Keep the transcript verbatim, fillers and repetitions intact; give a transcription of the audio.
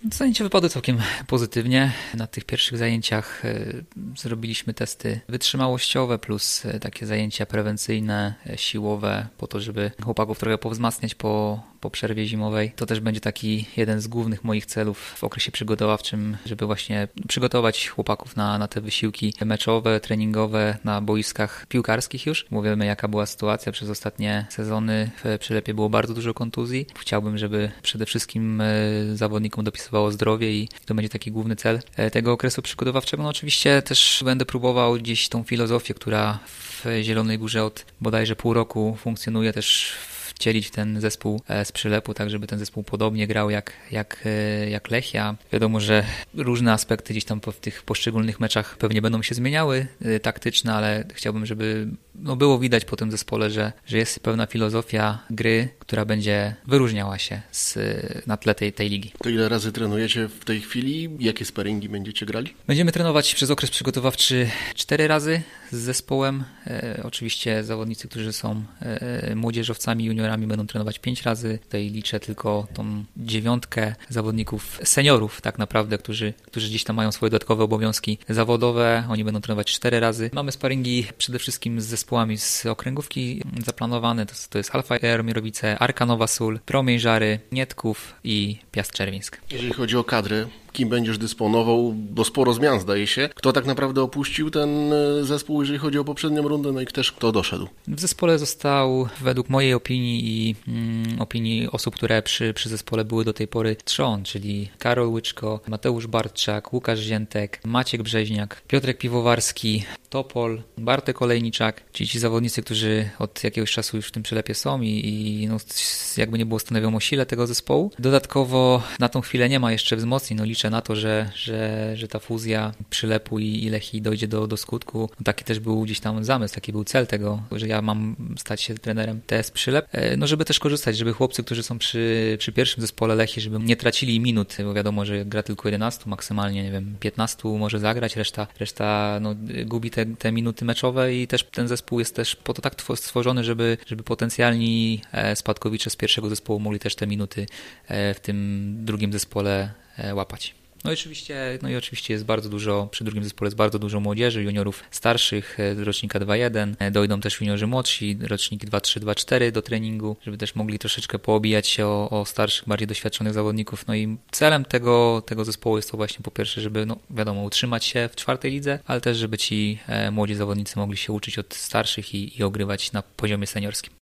Zajęcia wypadły całkiem pozytywnie. Na tych pierwszych zajęciach y, zrobiliśmy testy wytrzymałościowe plus y, takie zajęcia prewencyjne, y, siłowe, po to, żeby chłopaków trochę powzmacniać po, po przerwie zimowej. To też będzie taki jeden z głównych moich celów w okresie przygotowawczym, żeby właśnie przygotować chłopaków na, na te wysiłki meczowe, treningowe na boiskach piłkarskich już. Mówimy, jaka była sytuacja przez ostatnie sezony. W Przylepie było bardzo dużo kontuzji. Chciałbym, żeby przede wszystkim y, zawodnikom dopisywać zdrowie i to będzie taki główny cel tego okresu przygotowawczego. No oczywiście też będę próbował gdzieś tą filozofię, która w Zielonej Górze od bodajże pół roku funkcjonuje, też wcielić w ten zespół z Przylepu, tak żeby ten zespół podobnie grał jak, jak, jak Lechia. Wiadomo, że różne aspekty gdzieś tam w tych poszczególnych meczach pewnie będą się zmieniały taktyczne, ale chciałbym, żeby no było widać po tym zespole, że, że jest pewna filozofia gry, która będzie wyróżniała się z, na tle tej, tej ligi. To ile razy trenujecie w tej chwili? Jakie sparingi będziecie grali? Będziemy trenować przez okres przygotowawczy cztery razy z zespołem. E, oczywiście zawodnicy, którzy są e, młodzieżowcami, juniorami, będą trenować pięć razy. Tutaj liczę tylko tą dziewiątkę zawodników seniorów tak naprawdę, którzy, którzy gdzieś tam mają swoje dodatkowe obowiązki zawodowe. Oni będą trenować cztery razy. Mamy sparingi przede wszystkim z zespołami z okręgówki zaplanowane. To, to jest Alfa Jarmirowice, Arka Nowa Sól, Promień Żary, Nietków i Piast Czerwińsk. Jeżeli chodzi o kadrę, kim będziesz dysponował, bo sporo zmian zdaje się. Kto tak naprawdę opuścił ten zespół, jeżeli chodzi o poprzednią rundę, no i też kto doszedł? W zespole został, według mojej opinii i mm, opinii osób, które przy, przy zespole były do tej pory, trzon, czyli Karol Łyczko, Mateusz Bartczak, Łukasz Ziętek, Maciek Brzeźniak, Piotrek Piwowarski, Topol, Bartek Olejniczak, czyli ci zawodnicy, którzy od jakiegoś czasu już w tym Przylepie są i, i no, jakby nie było stanowią o sile tego zespołu. Dodatkowo na tą chwilę nie ma jeszcze wzmocnień, no liczę na to, że, że, że ta fuzja Przylepu i, i Lechii dojdzie do, do skutku. No, taki też był gdzieś tam zamysł, taki był cel tego, że ja mam stać się trenerem T S Przylep, no żeby też korzystać, żeby chłopcy, którzy są przy, przy pierwszym zespole Lechii, żeby nie tracili minut, bo wiadomo, że gra tylko jedenastu, maksymalnie, nie wiem, piętnastu może zagrać, reszta, reszta no, gubi te, te minuty meczowe i też ten zespół jest też po to tak stworzony, żeby, żeby potencjalni spadkowicze z pierwszego zespołu mogli też te minuty w tym drugim zespole łapać. No i oczywiście, no i oczywiście jest bardzo dużo, przy drugim zespole jest bardzo dużo młodzieży, juniorów starszych, rocznika dwa jeden, dojdą też juniorzy młodsi, roczniki dwa trzy, dwa cztery do treningu, żeby też mogli troszeczkę poobijać się o, o starszych, bardziej doświadczonych zawodników. No i celem tego, tego zespołu jest to właśnie po pierwsze, żeby, no wiadomo, utrzymać się w czwartej lidze, ale też żeby ci młodzi zawodnicy mogli się uczyć od starszych i, i ogrywać na poziomie seniorskim.